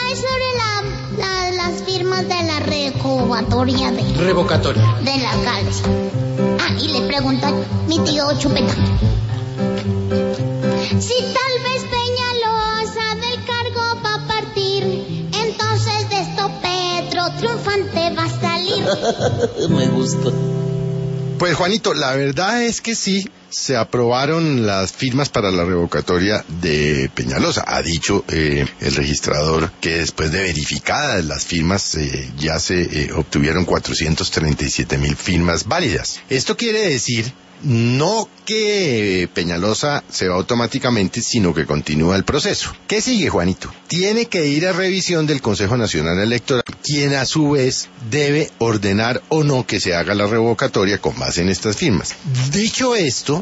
es sobre las firmas de la revocatoria del alcalde. Y le pregunta a mi tío Chupeta. Si tal vez Peñalosa del cargo va a partir, entonces de esto Petro triunfante va a salir. Me gusta. Pues Juanito, la verdad es que sí, se aprobaron las firmas para la revocatoria de Peñalosa. Ha dicho el registrador que después de verificadas las firmas ya se obtuvieron 437,000 firmas válidas. Esto quiere decir no que Peñalosa se va automáticamente, sino que continúa el proceso. ¿Qué sigue, Juanito? Tiene que ir a revisión del Consejo Nacional Electoral, quien a su vez debe ordenar o no que se haga la revocatoria con base en estas firmas. Dicho esto,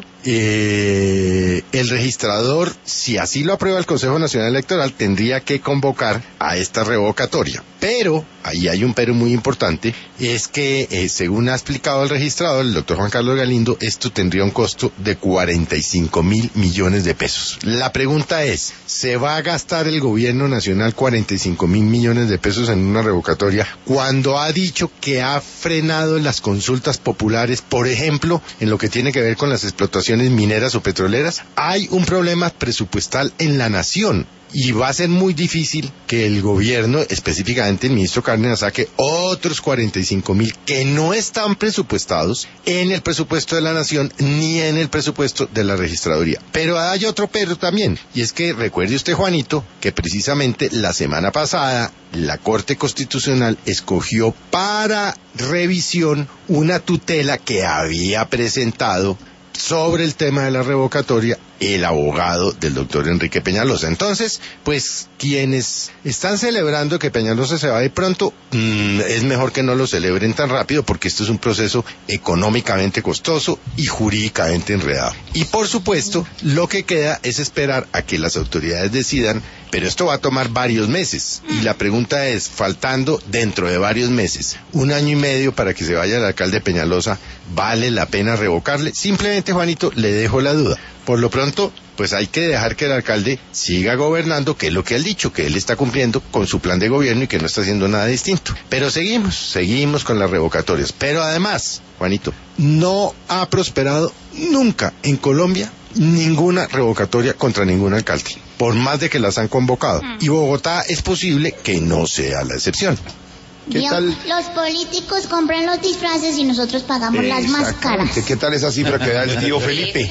el registrador, si así lo aprueba el Consejo Nacional Electoral, tendría que convocar a esta revocatoria. Pero, ahí hay un pero muy importante, es que según ha explicado el registrador, el doctor Juan Carlos Galindo, esto tendría un costo de 45,000 millones de pesos. La pregunta es, ¿se va a gastar el gobierno nacional 45,000 millones de pesos en una revocatoria cuando ha dicho que ha frenado las consultas populares, por ejemplo, en lo que tiene que ver con las explotaciones mineras o petroleras? Hay un problema presupuestal en la nación. Y va a ser muy difícil que el gobierno, específicamente el ministro Cárdenas, saque otros 45,000 que no están presupuestados en el presupuesto de la nación ni en el presupuesto de la registraduría. Pero hay otro pero también, y es que recuerde usted, Juanito, que precisamente la semana pasada la Corte Constitucional escogió para revisión una tutela que había presentado sobre el tema de la revocatoria el abogado del doctor Enrique Peñalosa. Entonces, pues quienes están celebrando que Peñalosa se va de pronto, es mejor que no lo celebren tan rápido, porque esto es un proceso económicamente costoso y jurídicamente enredado. Y por supuesto, lo que queda es esperar a que las autoridades decidan, pero esto va a tomar varios meses. Y la pregunta es, faltando dentro de varios meses, 1 año y medio para que se vaya el alcalde Peñalosa, ¿vale la pena revocarle? Simplemente, Juanito, le dejo la duda. Por lo pronto, pues hay que dejar que el alcalde siga gobernando, que es lo que él ha dicho, que él está cumpliendo con su plan de gobierno y que no está haciendo nada distinto. Pero seguimos con las revocatorias. Pero además, Juanito, no ha prosperado nunca en Colombia ninguna revocatoria contra ningún alcalde, por más de que las han convocado. Y Bogotá es posible que no sea la excepción. ¿Qué tal? Los políticos compran los disfraces y nosotros pagamos las máscaras. ¿Qué tal esa cifra que da el tío Felipe?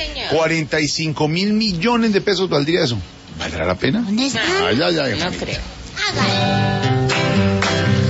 45,000 millones de pesos valdría eso. ¿Valdrá la pena? ¿Dónde está? Ay. No creo. Hágalo.